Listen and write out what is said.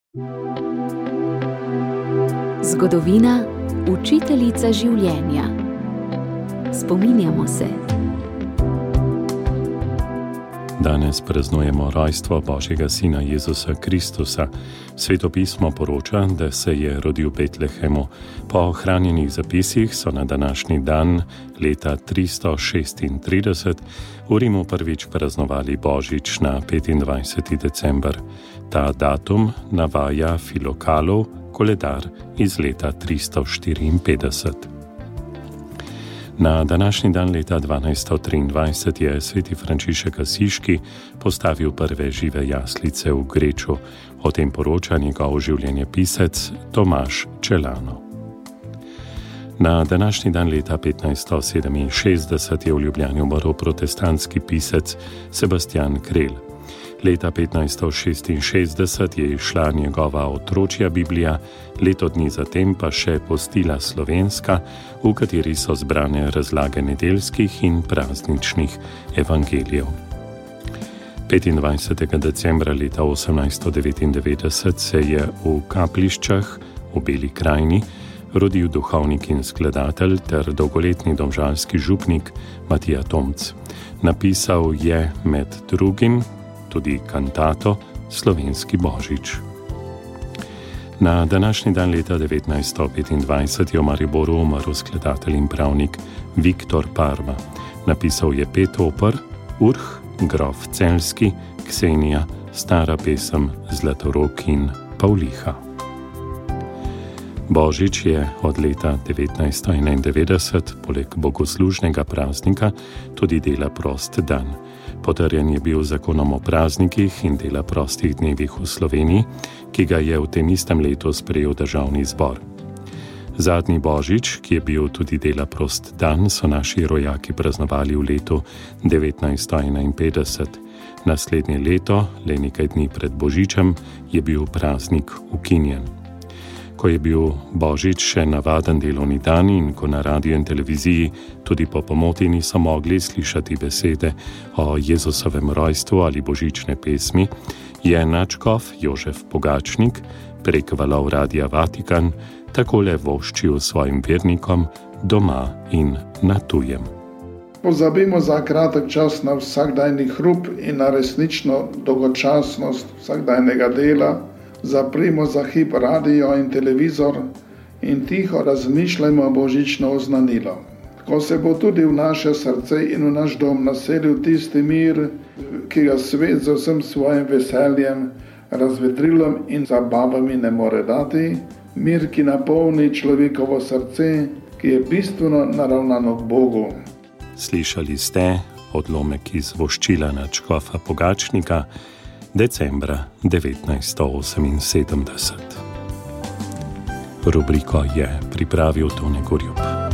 Zgodovina, učiteljica življenja. Spominjamo se. Danes praznujemo rojstvo Božjega Sina Jezusa Kristusa. Svetopismo poroča, da se je rodil v Betlehemu. Po ohranjenih zapisih so na današnji dan leta 336 v Rimu prvič praznovali Božič na 25. december. Ta datum navaja Filokalov koledar iz leta 354. Na današnji dan leta 1223 je sveti Frančišek Asiški postavil prve žive jaslice v Greču. O tem poroča njegov življenjepisec Tomaž Čelano. Na današnji dan leta 1567 je v Ljubljani umrl protestantski pisec Sebastian Krelj. Leta 1566 je izšla njegova otročja Biblija, leto dni zatem pa še postila slovenska, v kateri so zbrane razlage nedeljskih in prazničnih evangelijev. 25. decembra leta 1899 se je v Kapliščah v Beli krajini rodil duhovnik in skladatelj ter dolgoletni domžalski župnik Matija Tomc. Napisal je med drugim tudi kantato Slovenski Božič. Na današnji dan leta 1925 je v Mariboru umrl skladatelj in pravnik Viktor Parva. Napisal je 5 oper: Urh, Grof Celjski, Ksenija, Stara pesem, Zlatorog in Pavliha. Božič je od leta 1991 poleg bogoslužnega praznika tudi dela prost dan. Potrjen je bil zakonom o praznikih in dela prostih dnevih v Sloveniji, ki ga je v tem istem letu sprejel državni zbor. Zadnji Božič, ki je bil tudi dela prost dan, so naši rojaki praznovali v letu 1951. Naslednje leto, le nekaj dni pred Božičem, je bil praznik ukinjen. Ko je bil Božič še navaden delovni dan in ko na radiju in televiziji tudi po pomoti niso mogli slišati besede o Jezusovem rojstvu ali božične pesmi, je nadškof Jožef Pogačnik prek valov Radia Vatikan takole voščil svojim vernikom doma in na tujem. Pozabimo za kratek čas na vsakdajni hrup in na resnično dolgočasnost vsakdajnega dela. Zaprimo za hip radio in televizor in tiho razmišljajmo božično oznanilo. Ko se bo tudi v naše srce in v naš dom naselil tisti mir, ki ga svet z vsem svojim veseljem, razvedrilom in zabavami ne more dati, mir, ki napolni človekovo srce, ki je bistveno naravnano k Bogu. Slišali ste odlomek iz voščila nadškofa Pogačnika decembra 1978. Rubriko je pripravil Tone Gorjup.